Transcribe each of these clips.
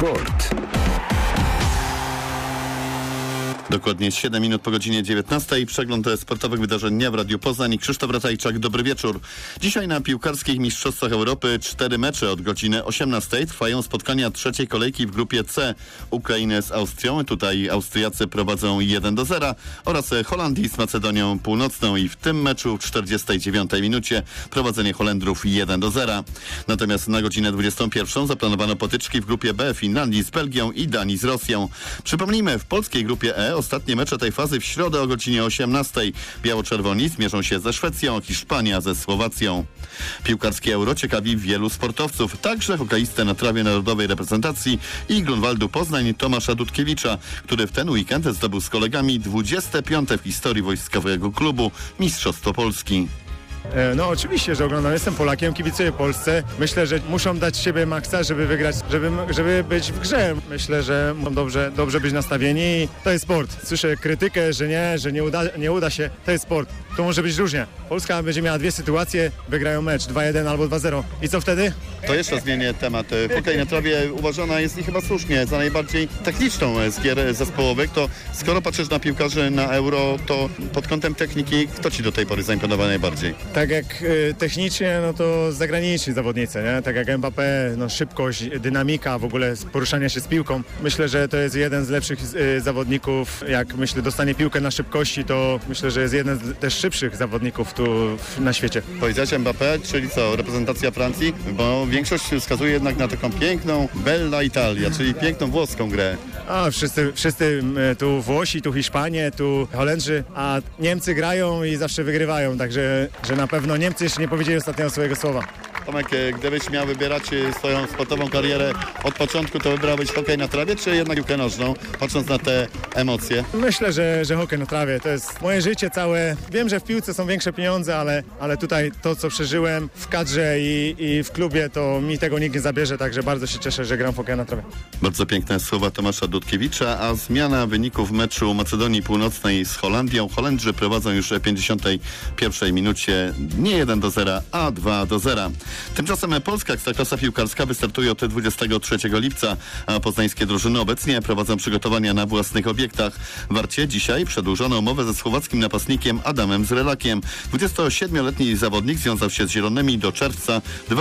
Sport. Dokładnie 7 minut po godzinie 19. Przegląd sportowych wydarzeń dnia w Radiu Poznań. Krzysztof Ratajczak, dobry wieczór. Dzisiaj na piłkarskich mistrzostwach Europy 4 mecze od godziny 18. Trwają spotkania trzeciej kolejki w grupie C Ukrainy z Austrią. Tutaj Austriacy prowadzą 1-0 oraz Holandii z Macedonią Północną i w tym meczu w 49 minucie prowadzenie Holendrów 1-0. Natomiast na godzinę 21 zaplanowano potyczki w grupie B Finlandii z Belgią i Danii z Rosją. Przypomnijmy, w polskiej grupie E ostatnie mecze tej fazy w środę o godzinie 18. Biało-czerwoni zmierzą się ze Szwecją, Hiszpania ze Słowacją. Piłkarskie Euro ciekawi wielu sportowców, także hokeistę na trawie narodowej reprezentacji i Grunwaldu Poznań Tomasza Dudkiewicza, który w ten weekend zdobył z kolegami 25. w historii wojskowego klubu Mistrzostwo Polski. No oczywiście, że oglądam. Jestem Polakiem, kibicuję Polsce. Myślę, że muszą dać siebie maksa, żeby wygrać, żeby być w grze. Myślę, że muszą dobrze być nastawieni. To jest sport. Słyszę krytykę, że nie uda się. To jest sport. To może być różnie. Polska będzie miała 2 sytuacje, wygrają mecz 2-1 albo 2-0. I co wtedy? To jeszcze zmienię temat. Hokej na trawie uważana jest i chyba słusznie za najbardziej techniczną z gier zespołowych. To skoro patrzysz na piłkarzy na Euro, to pod kątem techniki kto Ci do tej pory zaimponował najbardziej? Tak jak technicznie, no to zagraniczni zawodnicy, nie? Tak jak Mbappé, no szybkość, dynamika, w ogóle poruszania się z piłką. Myślę, że to jest jeden z lepszych zawodników. Jak dostanie piłkę na szybkości, to myślę, że jest jeden z też szybszych zawodników tu na świecie. Powiedziałeś Mbappé, czyli co, reprezentacja Francji? Bo większość wskazuje jednak na taką piękną Bella Italia, czyli piękną włoską grę. A wszyscy tu Włosi, tu Hiszpanie, tu Holendrzy, a Niemcy grają i zawsze wygrywają, także że na pewno Niemcy jeszcze nie powiedzieli ostatniego swojego słowa. Tomek, gdybyś miał wybierać swoją sportową karierę od początku, to wybrałbyś hokej na trawie, czy jednak piłkę nożną, patrząc na te emocje? Myślę, że hokej na trawie to jest moje życie całe. Wiem, że w piłce są większe pieniądze, ale tutaj to, co przeżyłem w kadrze i w klubie, to mi tego nikt nie zabierze, także bardzo się cieszę, że gram w hokej na trawie. Bardzo piękne słowa Tomasza Dudkiewicza, a zmiana wyników meczu Macedonii Północnej z Holandią. Holendrzy prowadzą już w 51 minucie nie 1-0, a 2-0. Tymczasem polska ekstraklasa piłkarska wystartuje od 23 lipca, a poznańskie drużyny obecnie prowadzą przygotowania na własnych obiektach. W Warcie dzisiaj przedłużono umowę ze słowackim napastnikiem Adamem Zrelakiem. 27-letni zawodnik związał się z Zielonymi do czerwca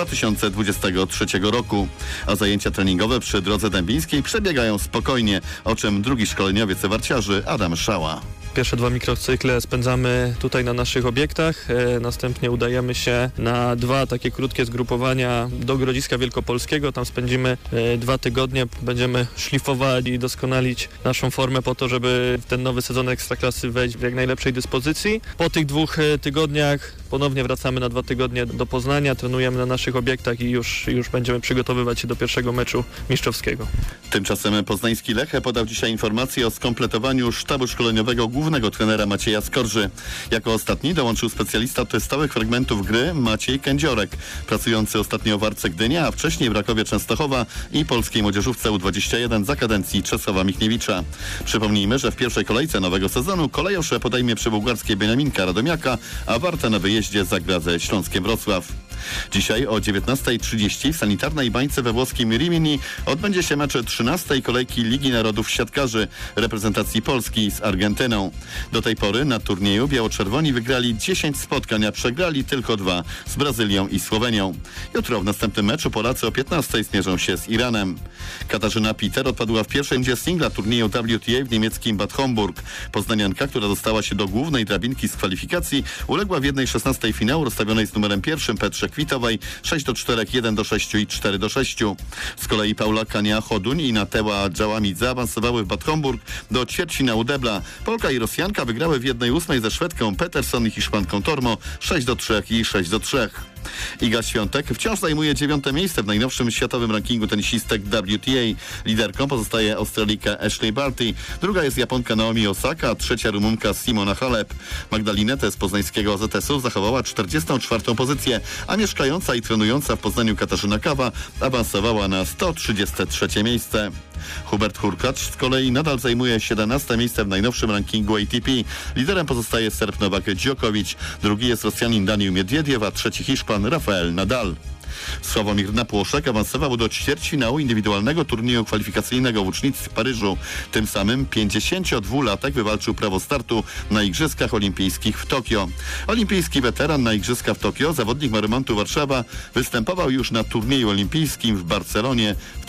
2023 roku, a zajęcia treningowe przy Drodze Dębińskiej przebiegają spokojnie, o czym drugi szkoleniowiec warciarzy Adam Szała. Pierwsze 2 mikrocykle spędzamy tutaj na naszych obiektach, następnie udajemy się na 2 takie krótkie zgrupowania do Grodziska Wielkopolskiego. Tam spędzimy 2 tygodnie, będziemy szlifowali i doskonalić naszą formę po to, żeby w ten nowy sezon Ekstraklasy wejść w jak najlepszej dyspozycji. Po tych 2 tygodniach ponownie wracamy na 2 tygodnie do Poznania, trenujemy na naszych obiektach i już będziemy przygotowywać się do pierwszego meczu mistrzowskiego. Tymczasem poznański Lech podał dzisiaj informację o skompletowaniu sztabu szkoleniowego głównego trenera Macieja Skorży. Jako ostatni dołączył specjalista od stałych fragmentów gry Maciej Kędziorek, pracujący ostatnio w Arce Gdynia, a wcześniej w Rakowie Częstochowa i polskiej młodzieżówce U21 za kadencji Czesława Michniewicza. Przypomnijmy, że w pierwszej kolejce nowego sezonu kolejosze podejmie przy bułgarskiej Beniaminka Radomiaka, a Warta na wyjeździe zagra ze Śląskiem Wrocław. Dzisiaj o 19:30 w sanitarnej bańce we włoskim Rimini odbędzie się mecz 13. kolejki Ligi Narodów Siatkarzy reprezentacji Polski z Argentyną. Do tej pory na turnieju biało-czerwoni wygrali 10 spotkań, a przegrali tylko 2 z Brazylią i Słowenią. Jutro w następnym meczu Polacy o 15:00 zmierzą się z Iranem. Katarzyna Peter odpadła w pierwszej rundzie singla turnieju WTA w niemieckim Bad Homburg. Poznanianka, która dostała się do głównej drabinki z kwalifikacji, uległa w 1/16 finału rozstawionej z numerem 1 Petrze Kwitowej 6-4, 1-6 i 4-6. Z kolei Paula Kania-Choduń i Nateła Dżałami zaawansowały w Bad Homburg do ćwierćfinału debla. Polka i Rosjanka wygrały w 1/8 ze Szwedką Peterson i Hiszpanką Tormo 6-3 i 6-3. Iga Świątek wciąż zajmuje 9. miejsce w najnowszym światowym rankingu tenisistek WTA. Liderką pozostaje Australijka Ashley Barty, druga jest Japonka Naomi Osaka, a trzecia Rumunka Simona Halep. Magdalinetę z poznańskiego AZS-u zachowała 44. pozycję, a mieszkająca i trenująca w Poznaniu Katarzyna Kawa awansowała na 133. miejsce. Hubert Hurkacz z kolei nadal zajmuje 17. miejsce w najnowszym rankingu ATP. Liderem pozostaje Serb Nowak Djokovic, drugi jest Rosjanin Daniil Miedwiediew, a trzeci Hiszpan Rafael Nadal. Sławomir Napłoszek awansował do ćwierćfinału indywidualnego turnieju kwalifikacyjnego w ucznictwie w Paryżu. Tym samym 52-latek wywalczył prawo startu na Igrzyskach Olimpijskich w Tokio. Olimpijski weteran na Igrzyska w Tokio, zawodnik Marymontu Warszawa, występował już na turnieju olimpijskim w Barcelonie w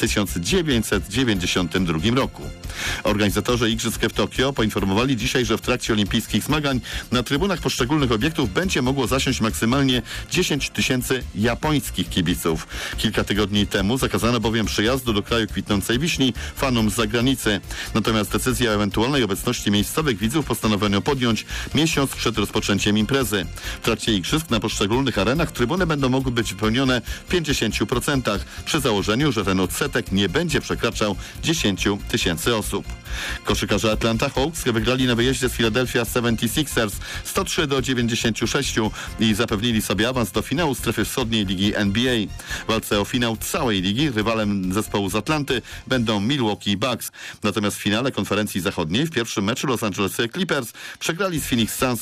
1992 roku. Organizatorzy Igrzysk w Tokio poinformowali dzisiaj, że w trakcie olimpijskich zmagań na trybunach poszczególnych obiektów będzie mogło zasiąść maksymalnie 10 tysięcy japońskich kibiców. Kilka tygodni temu zakazano bowiem przyjazdu do kraju kwitnącej wiśni fanom z zagranicy. Natomiast decyzję o ewentualnej obecności miejscowych widzów postanowiono podjąć miesiąc przed rozpoczęciem imprezy. W trakcie igrzysk na poszczególnych arenach trybuny będą mogły być wypełnione w 50%, przy założeniu, że ten odsetek nie będzie przekraczał 10 tysięcy osób. Koszykarze Atlanta Hawks wygrali na wyjeździe z Philadelphia 76ers 103-96 i zapewnili sobie awans do finału strefy wschodniej ligi NBA. W walce o finał całej ligi rywalem zespołu z Atlanty będą Milwaukee Bucks. Natomiast w finale konferencji zachodniej w pierwszym meczu Los Angeles Clippers przegrali z Phoenix Suns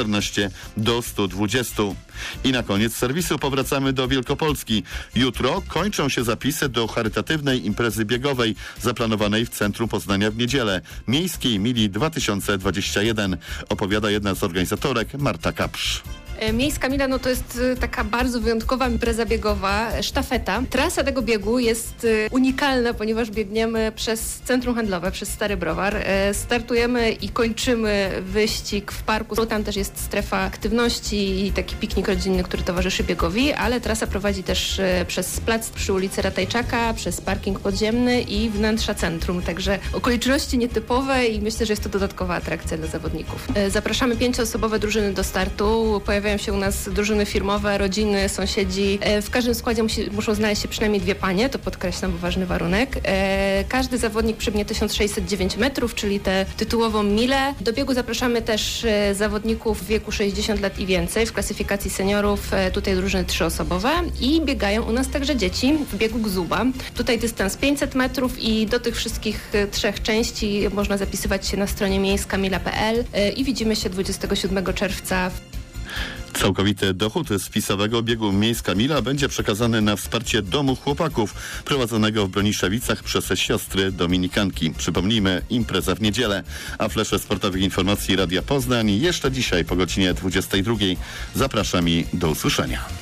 114-120. I na koniec serwisu powracamy do Wielkopolski. Jutro kończą się zapisy do charytatywnej imprezy biegowej zaplanowanej w centrum Poznania w niedzielę. Miejskiej Mili 2021. Opowiada jedna z organizatorek, Marta Kapsz. Miejska Mila to jest taka bardzo wyjątkowa impreza biegowa, sztafeta. Trasa tego biegu jest unikalna, ponieważ biegniemy przez centrum handlowe, przez Stary Browar. Startujemy i kończymy wyścig w parku. Tam też jest strefa aktywności i taki piknik rodzinny, który towarzyszy biegowi, ale trasa prowadzi też przez plac przy ulicy Ratajczaka, przez parking podziemny i wnętrza centrum. Także okoliczności nietypowe i myślę, że jest to dodatkowa atrakcja dla zawodników. Zapraszamy 5-osobowe drużyny do startu. Pojawiają się u nas drużyny firmowe, rodziny, sąsiedzi. W każdym składzie muszą znaleźć się przynajmniej 2 panie, to podkreślam, bo ważny warunek. Każdy zawodnik przybiegnie 1609 metrów, czyli tę tytułową milę. Do biegu zapraszamy też zawodników w wieku 60 lat i więcej. W klasyfikacji seniorów tutaj drużyny 3-osobowe i biegają u nas także dzieci w biegu Gzuba. Tutaj dystans 500 metrów i do tych wszystkich 3 części można zapisywać się na stronie miejskamila.pl i widzimy się 27 czerwca. Całkowity dochód z spisowego biegu Miejska Mila będzie przekazany na wsparcie Domu Chłopaków prowadzonego w Broniszewicach przez siostry dominikanki. Przypomnijmy, impreza w niedzielę, a flesze sportowych informacji Radia Poznań jeszcze dzisiaj po godzinie 22. Zapraszam i do usłyszenia.